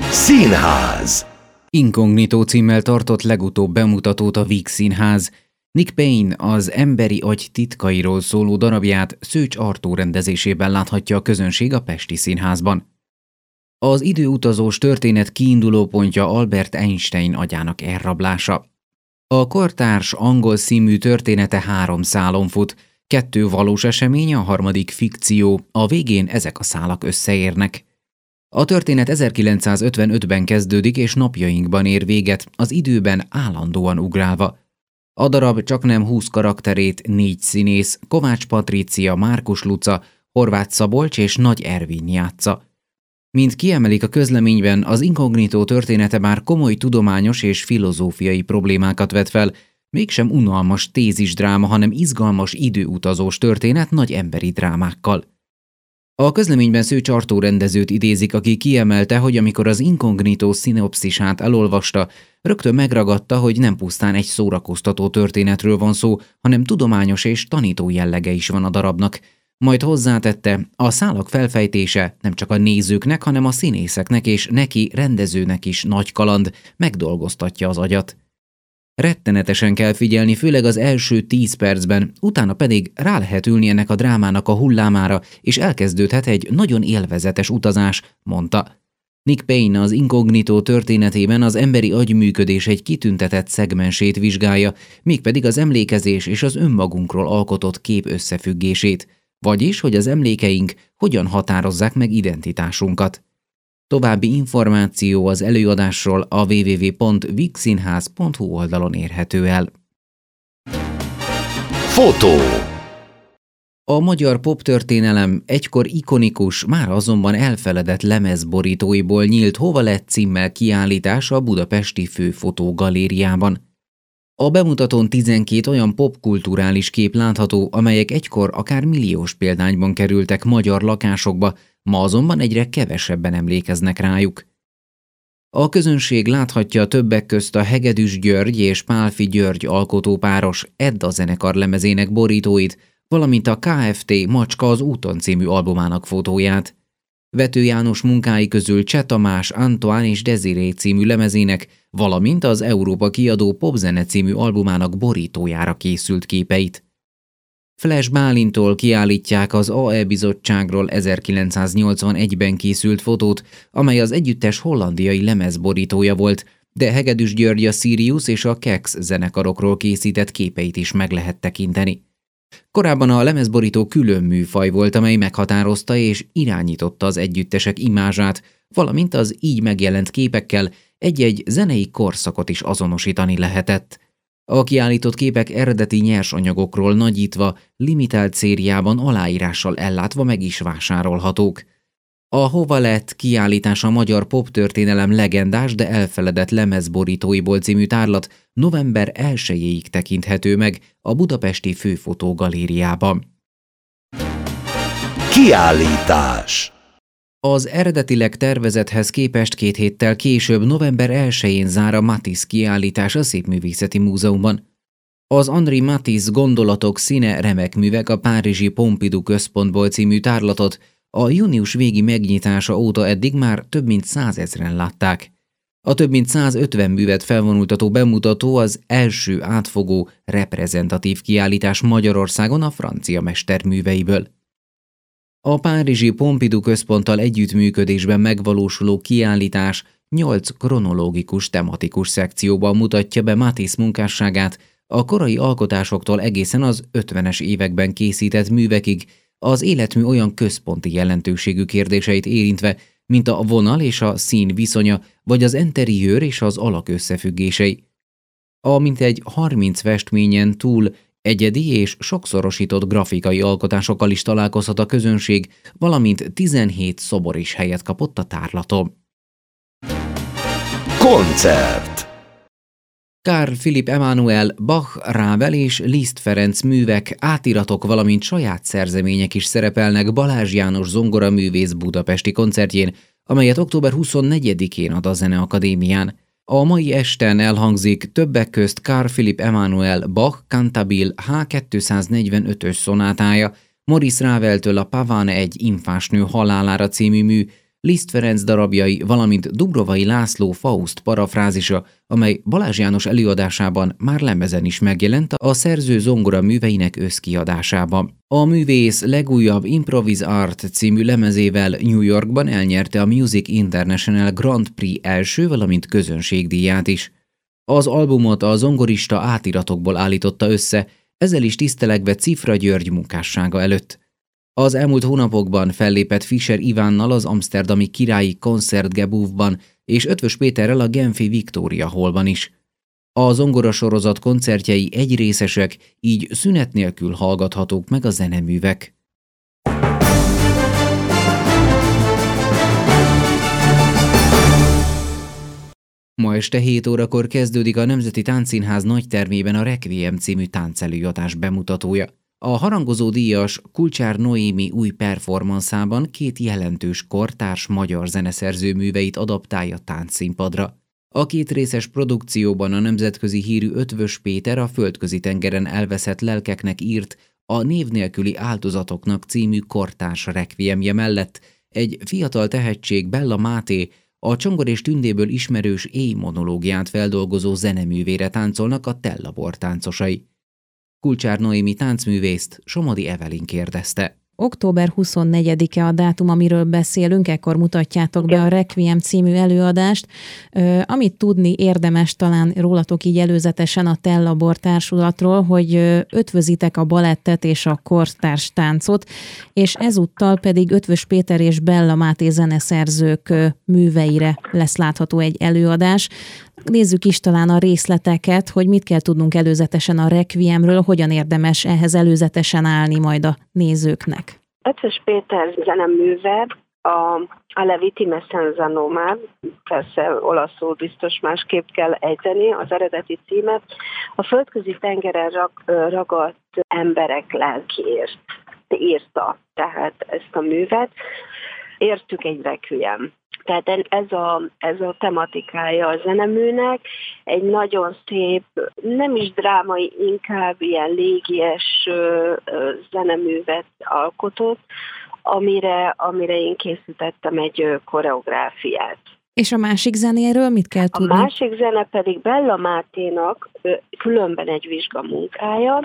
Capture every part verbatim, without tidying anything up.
Színház. Inkognitó címmel tartott legutóbb bemutatót a Víg Színház. Nick Payne az emberi agy titkairól szóló darabját Szőcs Artúr rendezésében láthatja a közönség a Pesti Színházban. Az időutazós történet kiindulópontja Albert Einstein agyának elrablása. A kortárs angol színmű története három szálon fut, kettő valós esemény, a harmadik fikció, a végén ezek a szálak összeérnek. A történet ezerkilencszázötvenötben kezdődik és napjainkban ér véget, az időben állandóan ugrálva. A darab csaknem húsz karakterét négy színész, Kovács Patrícia, Márkus Luca, Horváth Szabolcs és Nagy Ervin játsza. Mint kiemelik a közleményben, az Inkognitó története már komoly tudományos és filozófiai problémákat vet fel, mégsem unalmas tézisdráma, hanem izgalmas időutazós történet nagy emberi drámákkal. A közleményben Szőcs Artúr rendezőt idézik, aki kiemelte, hogy amikor az Inkognitó szinopszisát elolvasta, rögtön megragadta, hogy nem pusztán egy szórakoztató történetről van szó, hanem tudományos és tanító jellege is van a darabnak. Majd hozzátette, a szálak felfejtése nem csak a nézőknek, hanem a színészeknek és neki, rendezőnek is nagy kaland, megdolgoztatja az agyat. Rettenetesen kell figyelni, főleg az első tíz percben, utána pedig rá lehet ülni ennek a drámának a hullámára, és elkezdődhet egy nagyon élvezetes utazás, mondta. Nick Payne az Inkognitó történetében az emberi agyműködés egy kitüntetett szegmensét vizsgálja, mégpedig az emlékezés és az önmagunkról alkotott kép összefüggését, vagyis, hogy az emlékeink hogyan határozzák meg identitásunkat. További információ az előadásról a double-u double-u double-u pont vigszínház pont hu oldalon érhető el. Fotó. A magyar poptörténelem egykor ikonikus, mára azonban elfeledett lemezborítóiból nyílt Hova lett címmel kiállítás a budapesti Főfotógalériában. A bemutatón tizenkét olyan popkulturális kép látható, amelyek egykor akár milliós példányban kerültek magyar lakásokba, ma azonban egyre kevesebben emlékeznek rájuk. A közönség láthatja többek közt a Hegedűs György és Pálffy György alkotópáros Edda zenekar lemezének borítóit, valamint a ká ef té Macska az úton című albumának fotóját. Vető János munkái közül Cseh Tamás, Antoine és Desiré című lemezének, valamint az Európa Kiadó Popzene című albumának borítójára készült képeit. Flash Bálintól kiállítják az á é Bizottságról ezerkilencszáznyolcvanegyben készült fotót, amely az együttes hollandiai lemezborítója volt, de Hegedűs György a Sirius és a Kex zenekarokról készített képeit is meg lehet tekinteni. Korábban a lemezborító külön műfaj volt, amely meghatározta és irányította az együttesek imázsát, valamint az így megjelent képekkel egy-egy zenei korszakot is azonosítani lehetett. A kiállított képek eredeti nyersanyagokról nagyítva, limitált szériában aláírással ellátva meg is vásárolhatók. A Hova lett kiállítás a magyar poptörténelem legendás, de elfeledett lemezborítóiból című tárlat november elsejéig tekinthető meg a budapesti Főfotógalériában. Kiállítás. Az eredetileg tervezethez képest két héttel később november elsején zár a Matisse kiállítás a Szépművészeti Múzeumban. Az Henri Matisse Gondolatok színe remek művek a párizsi Pompidou központból című tárlatot a június végi megnyitása óta eddig már több mint százezren látták. A több mint százötven művet felvonultató bemutató az első átfogó, reprezentatív kiállítás Magyarországon a francia mester műveiből. A párizsi Pompidou központtal együttműködésben megvalósuló kiállítás nyolc kronológikus tematikus szekcióban mutatja be Matisse munkásságát, a korai alkotásoktól egészen az ötvenes években készített művekig, az életmű olyan központi jelentőségű kérdéseit érintve, mint a vonal és a szín viszonya, vagy az interiőr és az alak összefüggései. A mintegy harminc festményen túl egyedi és sokszorosított grafikai alkotásokkal is találkozhat a közönség, valamint tizenhét szobor is helyet kapott a tárlaton. Koncert. Carl Philipp Emanuel, Bach, Ravel és Liszt Ferenc művek, átiratok, valamint saját szerzemények is szerepelnek Balázs János zongoraművész budapesti koncertjén, amelyet október huszonnegyedikén ad a Zeneakadémián. A mai esten elhangzik többek közt Carl Philipp Emanuel Bach Cantabile há kétszáznegyvenötös szonátája, Maurice Raveltől a Pavane egy infás nő halálára című mű, Liszt Ferenc darabjai, valamint Dubrovai László Faust parafrázisa, amely Balázs János előadásában már lemezen is megjelent a szerző zongora műveinek összkiadásában. A művész legújabb Improvise Art című lemezével New Yorkban elnyerte a Music International Grand Prix első, valamint közönségdíját is. Az albumot a zongorista átiratokból állította össze, ezzel is tisztelegve Cifra György munkássága előtt. Az elmúlt hónapokban fellépett Fischer Ivánnal az amszterdami Királyi Koncertgebouwban és Ötvös Péterrel a genfi Victoria Hallban is. A zongorasorozat koncertjei egyrészesek, így szünet nélkül hallgathatók meg a zeneművek. Ma este hét órakor kezdődik a Nemzeti Táncszínház nagytermében a Requiem című táncelőadás bemutatója. A harangozó díjas Kulcsár Noémi új performanszában két jelentős kortárs magyar zeneszerző műveit adaptálja táncszínpadra. A kétrészes produkcióban a nemzetközi hírű Ötvös Péter a földközi tengeren elveszett lelkeknek írt A név nélküli áldozatoknak című kortárs requiemje mellett egy fiatal tehetség Bella Máté a Csongor és Tündéből ismerős éjmonológiát feldolgozó zeneművére táncolnak a Tellabor táncosai. Kulcsár Noémi táncművészt Somodi Evelin kérdezte. október huszonnegyedike a dátum, amiről beszélünk, ekkor mutatjátok be a Requiem című előadást. Amit tudni érdemes talán rólatok így előzetesen a Tellabor társulatról, hogy ötvözitek a balettet és a kortárs táncot, és ezúttal pedig Ötvös Péter és Bella Máté zeneszerzők műveire lesz látható egy előadás. Nézzük is talán a részleteket, hogy mit kell tudnunk előzetesen a Requiemről, hogyan érdemes ehhez előzetesen állni majd a nézőknek. Ötvös Péter zeneműve a Alle Vittime senza nome, persze olaszul biztos másképp kell ejteni az eredeti címet, a földközi tengeren ragadt emberek lelkiért írta, tehát ezt a művet. Értük egy requiem. Tehát ez a, ez a tematikája a zeneműnek, egy nagyon szép, nem is drámai, inkább ilyen légies zeneművet alkotott, amire, amire én készítettem egy koreográfiát. És a másik zenéről mit kell tudni? A másik zene pedig Bella Máténak különben egy vizsgamunkája,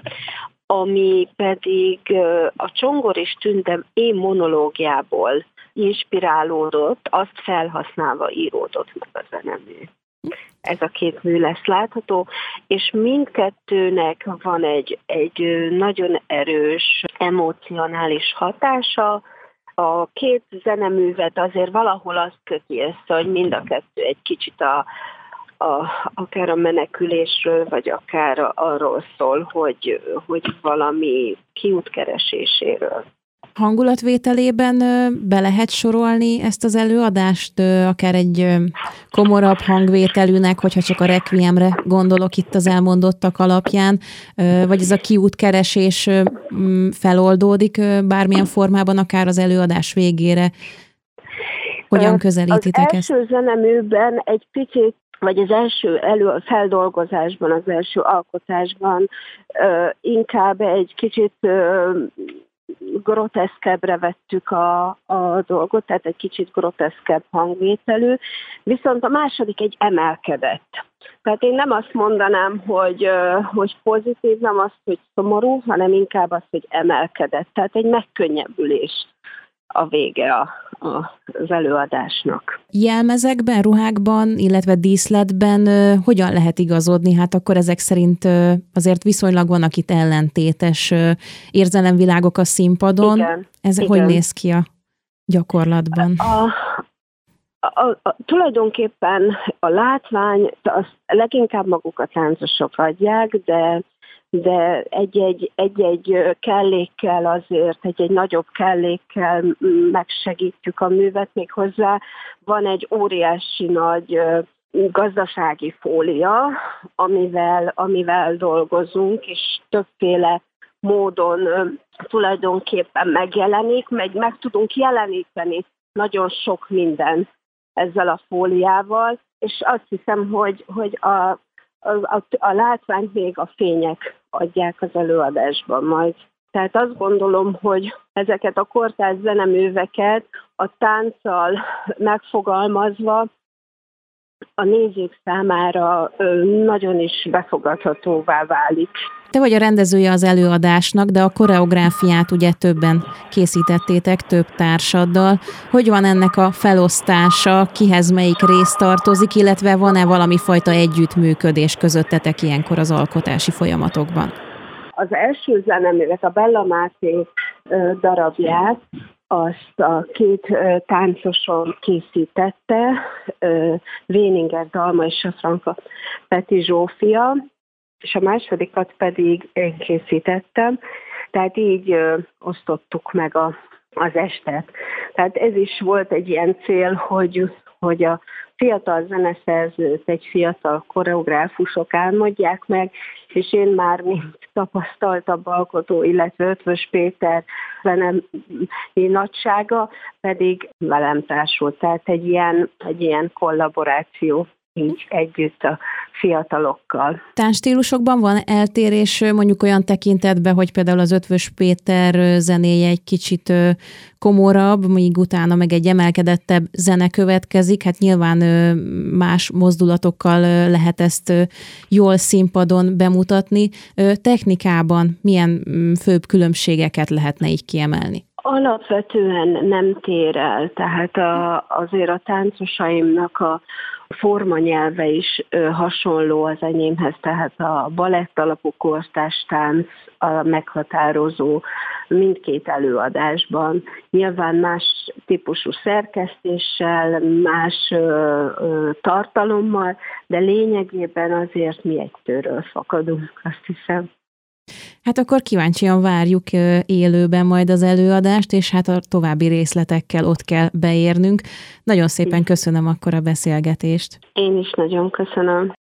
ami pedig a Csongor és Tünde én monológiából inspirálódott, azt felhasználva íródott meg a zenemű. Ez a két mű lesz látható, és mindkettőnek van egy, egy nagyon erős emocionális hatása. A két zeneművet azért valahol azt köti össze, hogy mind a kettő egy kicsit a, a, akár a menekülésről, vagy akár arról szól, hogy, hogy valami kiútkereséséről. Hangulatvételében be lehet sorolni ezt az előadást, akár egy komorabb hangvételűnek, hogyha csak a Requiemre gondolok itt az elmondottak alapján, vagy ez a kiútkeresés feloldódik bármilyen formában, akár az előadás végére? Hogyan közelítitek ezt? Az első zeneműben egy picit, vagy az első elő, feldolgozásban, az első alkotásban inkább egy kicsit groteszkebbre vettük a, a dolgot, tehát egy kicsit groteszkebb hangvételű, viszont a második egy emelkedett. Tehát én nem azt mondanám, hogy, hogy pozitív, nem azt, hogy szomorú, hanem inkább azt, hogy emelkedett. Tehát egy megkönnyebbülés a vége a, a, az előadásnak. Jelmezekben, ruhákban, illetve díszletben uh, hogyan lehet igazodni? Hát akkor ezek szerint uh, azért viszonylag vannak itt ellentétes uh, érzelemvilágok a színpadon. Igen, Ez igen. hogy néz ki a gyakorlatban? A, a, a, a, tulajdonképpen a látvány, azt leginkább maguk a táncosok adják, de de egy-egy, egy-egy kellékkel azért, egy-egy nagyobb kellékkel megsegítjük a művet, még hozzá van egy óriási nagy gazdasági fólia, amivel, amivel dolgozunk, és többféle módon tulajdonképpen megjelenik, meg meg tudunk jeleníteni nagyon sok minden ezzel a fóliával, és azt hiszem, hogy, hogy a A, a, a látványt még a fények adják az előadásban majd. Tehát azt gondolom, hogy, ezeket a kortárs zeneműveket a tánccal megfogalmazva a nézők számára nagyon is befogadhatóvá válik. Te vagy a rendezője az előadásnak, de a koreográfiát ugye többen készítettétek, több társaddal. Hogy van ennek a felosztása, kihez melyik rész tartozik, illetve van-e valami fajta együttműködés közöttetek ilyenkor az alkotási folyamatokban? Az első zeneművet, a Bella Máté darabját, azt a két táncosom készítette, Véninger Dalma és Safranka Peti Zsófia, és a másodikat pedig én készítettem, tehát így ö, osztottuk meg a, az estet. Tehát ez is volt egy ilyen cél, hogy, hogy a fiatal zeneszerzőt egy fiatal koreográfusok álmodják meg, és én már, mint tapasztaltabb alkotó, illetve Ötvös Péter zenei nagysága pedig velem társult. Tehát egy ilyen, egy ilyen kollaboráció így együtt a fiatalokkal. Táncstílusokban van eltérés mondjuk olyan tekintetben, hogy például az Ötvös Péter zenéje egy kicsit komorabb, míg utána meg egy emelkedettebb zene következik. Hát nyilván más mozdulatokkal lehet ezt jól színpadon bemutatni. Technikában milyen főbb különbségeket lehetne így kiemelni? Alapvetően nem tér el, tehát a, azért a táncosaimnak a formanyelve is ö, hasonló az enyémhez, tehát a balett alapú kortárs tánc a meghatározó mindkét előadásban. Nyilván más típusú szerkesztéssel, más ö, ö, tartalommal, de lényegében azért mi egy tőről fakadunk, azt hiszem. Hát akkor kíváncsian várjuk élőben majd az előadást, és hát a további részletekkel ott kell beérnünk. Nagyon szépen köszönöm akkor a beszélgetést. Én is nagyon köszönöm.